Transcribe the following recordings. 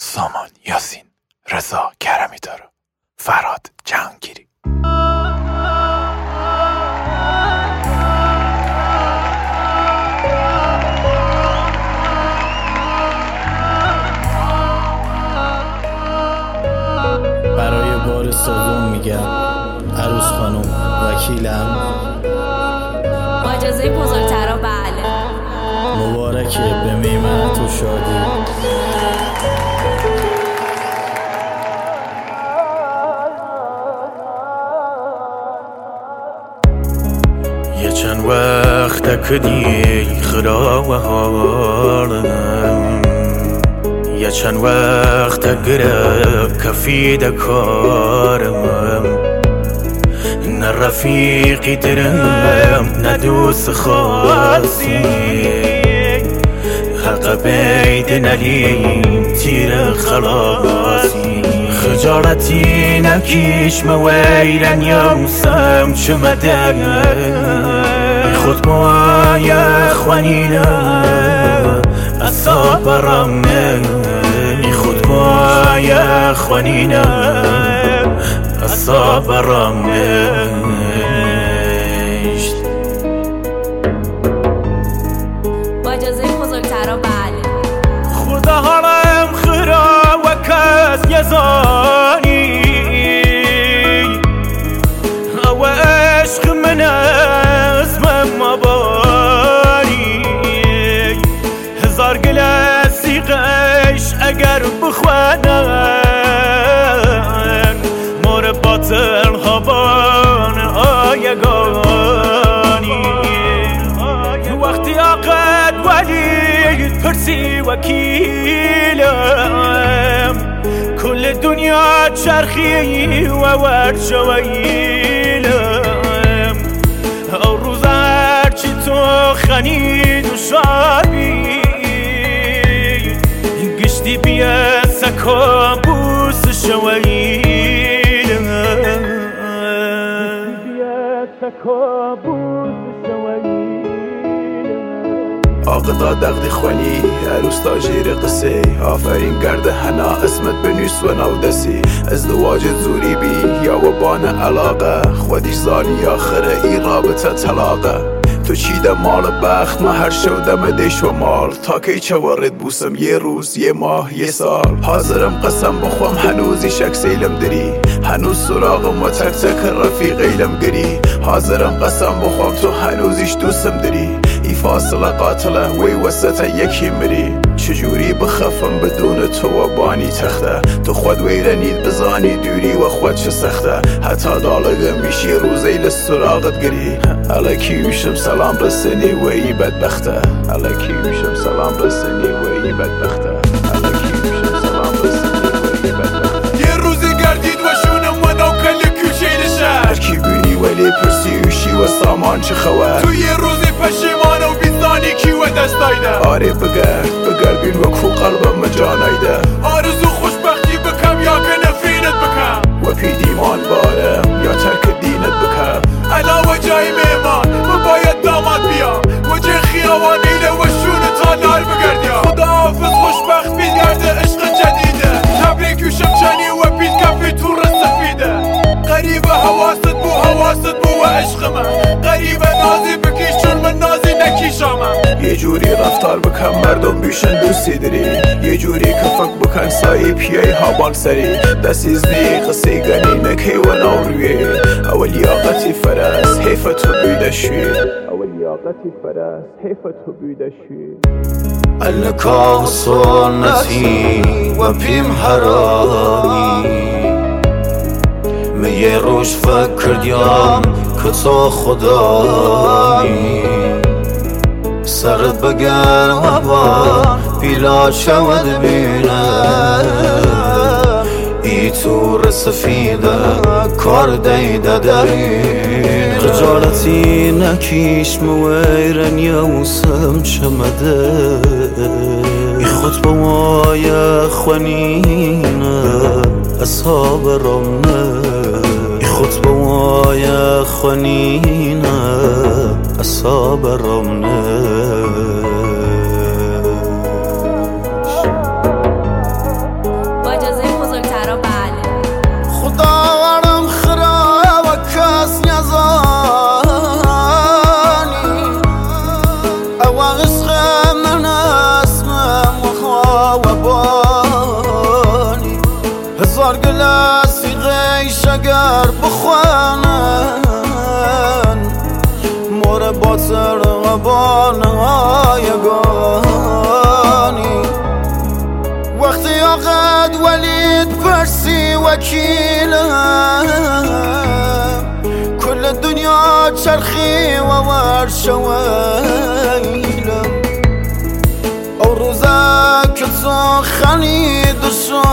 سامان یاسین، رضا کرمی‌دار، فرهاد جهانگیری. برای بار سوم میگم عروس خانم وکیلم، با اجازه بزرگترا بله. مبارکه به میمنت و شادی. یه چند وقت کدی خدا و حالم، یه چند وقت گره کفی دکارم، نه رفیقی درم نه دوست خاصی، حق بید نلیم تیر خلاصی، خجالتی نکیش مویرن یوسم چمده خود موای خوانینه اصاب رمه خود موای خوانینه اصاب رمه با اجازه بزرگترا بله. خدا حالم خرا و کس یزانی و عشق من اسمم مباری، هزار گل سیغش اگر بخوانن مور باطل هبان آیگانی، وقتی عقد ولی پرسی وکیلم، کل دنیا چرخی و ورشویلم، او روز هرچی تو خنید و شابی گشتی بیا سکا بوس شویلم، بیا سکا بوس آقدا دقدی خوانی عروس تاجیر قصه، آفرین گرده هنا اسمت بنویس و نودسی، ازدواج زوری بی یا و بان علاقه، خودیش زانی آخره ای رابطه طلاقه، تو چیده مال بخت ما هر شودم دیش و مال، تا کی چه وارد بوسم یه روز یه ماه یه سال، حاضرم قسم بخوام هنوزی شک سیلم دری، هنوز سراغم و تک تک رفیقیلم گری، حاضرم قسم بخوام تو هنوزیش دوستم دری، ای فاصله قاتله وی وسط یکی مری، چجوری بخفم بدون تو و بانی تخته، تو خود ویرنید بزانی دوری و خود چه سخته، حتی دالگه میشی روزی لسراغت گری، الکی میشم سلام رسنی و ای بدبخته، الکی میشم سلام رسنی و ای بدبخته، الکی میشم سلام رسنی و ای بدبخته. یه روزی گردید و شونم و نوکل کوچه شهر، کی بینی ولی پرسیوشی و سامان چه خبر، تو یه روزی پشیمان و بیزانی کی و دستایده، آره بگرد بین و کو قلبم مجانایده، آرزو خوشبختی بکم یا که نفرینت بکم، و پیدیمان بارم یا ترک دینت بکم، علاوه جای میمان و باید داماد بیا و جه خیابانیله و شون تا لال بگردیا، خدا حافظ خوشبخت بیدگرده عشق جدیده، تبریک و شمچانی و پیت کفی تو رسفیده، غریبه حواست بو و عشق من، غریبه نازی بکیش چون من نازی نکیشامم، یه جوری رفتار بکن مردم بیشن دوستی داری، یه جوری کفک بکن سایی پیای هابان سری، دستیزنی قصی گنی نکی و نوروی، اول یاقتی فرست حیف تو بیدشوی، اول یاقتی فرست حیف تو بیدشوی، النکاح سنتی و پیم حرامی، یه روش فکر دیام که تو خدایی، سرت بگر و با پیلا شود بینم، ای تور سفیده کار دیده درین، خجالتی نکیش مویرن یوسم چمده، ای خود بمای خوانینه اصحاب رمنه، خود بمای خوانینه اصحاب رمنه. بخوانن مور باطر غبانهای گانی وقتی آقد ولید پرسی وکیلم کل دنیا چرخی و ورشویلم او روزه که تو خنید و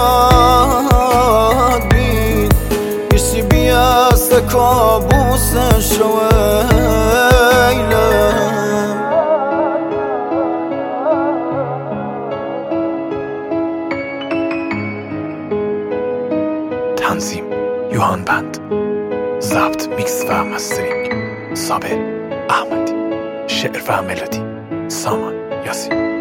شاد بید ایسی بیست کابوس شویلم تنظیم یوهان بند، ضبط میکس و مسترینگ صابر احمدی، شعر و ملودی سامان یاسین.